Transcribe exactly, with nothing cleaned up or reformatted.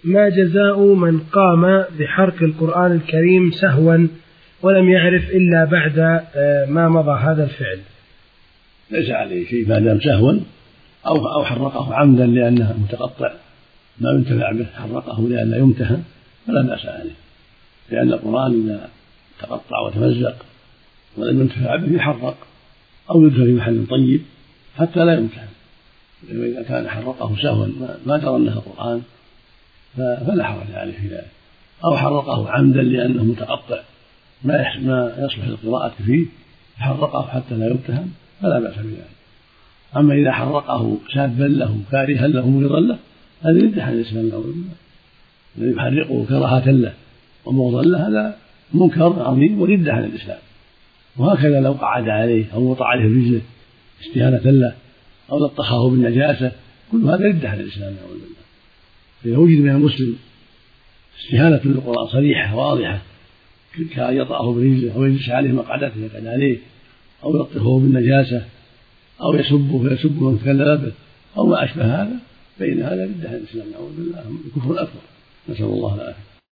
ما جزاء من قام بحرق القرآن الكريم سهوا ولم يعرف إلا بعد ما مضى هذا الفعل؟ ليس عليه شيء ما دام سهوا أو أو حرقه عمدا لأنه متقطع ما ينتفع به، حرقه لأنه يمتهن فلا بأس عليه، لأن القرآن إذا تقطع وتمزق ولم ينتفع به يحرق أو يدخل في محل طيب حتى لا يمتهن. إذا كان حرقه سهوا ما درى أنه القرآن فلا حرج عليه في ذلك، أو حرقه عمدا لأنه متقطع ما يصلح للقراءة فيه حرقه حتى لا يمتهن فلا بأس بذلك. أما إذا حرقه سابا له كارها له مبغضا له هذا يرد عن الإسلام، الذي يحرقه كراهة له ومبغضا له هذا منكر عظيم ورد عن الإسلام. وهكذا لو قعد عليه أو وضع عليه رجله استهانة له أو لطخه بالنجاسة كل هذا يرد عن الإسلام نعوذ بالله. فإذا وجد من المسلم استهانة للقرآن صريحة واضحة كأن يطأه برجله أو يجلس عليه مقعدته يقعد عليه أو يلطخه بالنجاسة أو يسبه فيسبه ويتكلم به أو ما أشبه هذا، فإن هذا يرد عن الإسلام نعوذ بالله، كفر أكبر، نسأل الله العافية.